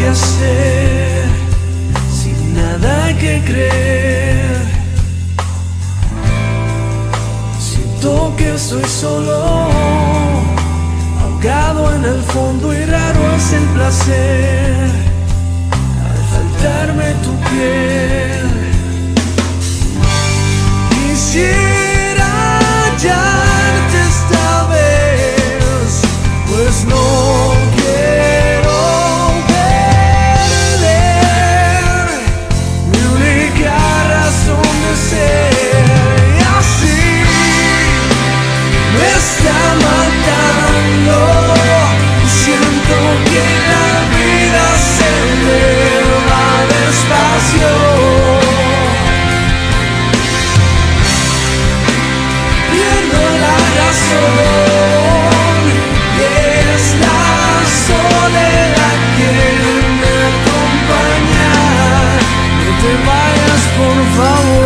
que hacer, sin nada que creer. Siento que estoy solo, ahogado en el fondo, y raro es el placer al faltarme tu piel. Quisiera hallarte esta vez, pues no quiero perder mi única razón de ser. Y así me está matando, siento que la vida se me va despacio. Pierdo la razón, y es la soledad que me acompaña. No te vayas, por favor.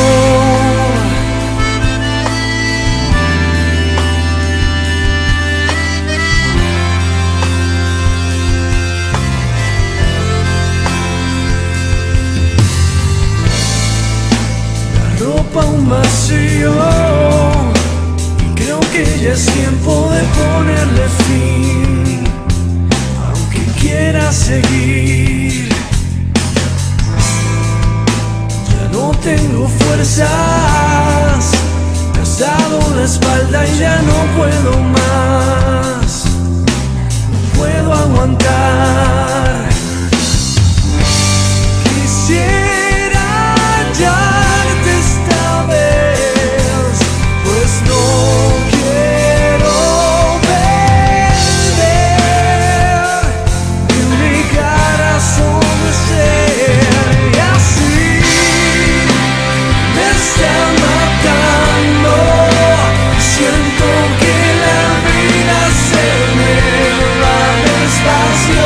La ropa un vacío, creo que ya es tiempo de ponerle fin, aunque quiera seguir. Ya no tengo fuerzas, me has dado la espalda y ya no puedo más, no puedo aguantar. Quisiera hallarte esta vez, pues no quiero perder mi única razón de ser. Y así me está matando, siento que la vida se me va despacio.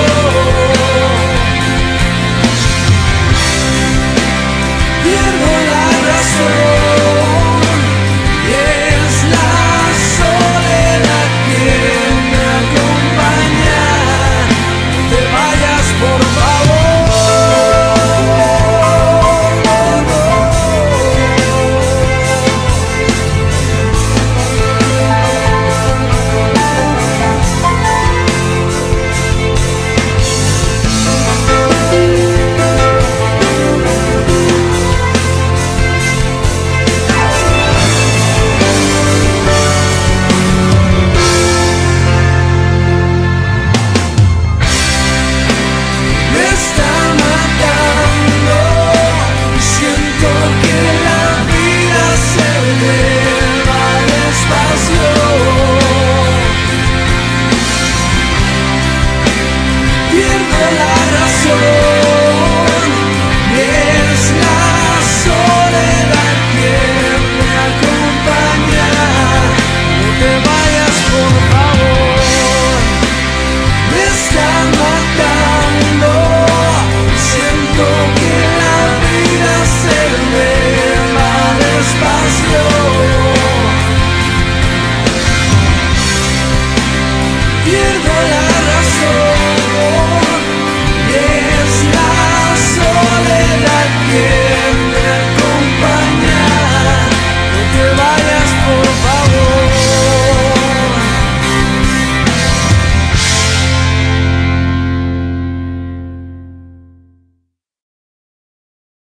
Pierdo la razón, y es la soledad que me acompaña. No te vayas, por me está matando, siento que la vida se me va despacio. Pierdo la razón, y es la soledad que me acompaña. No te vayas, por favor. Me está matando, siento que la vida se me va despacio. Pierdo la razón.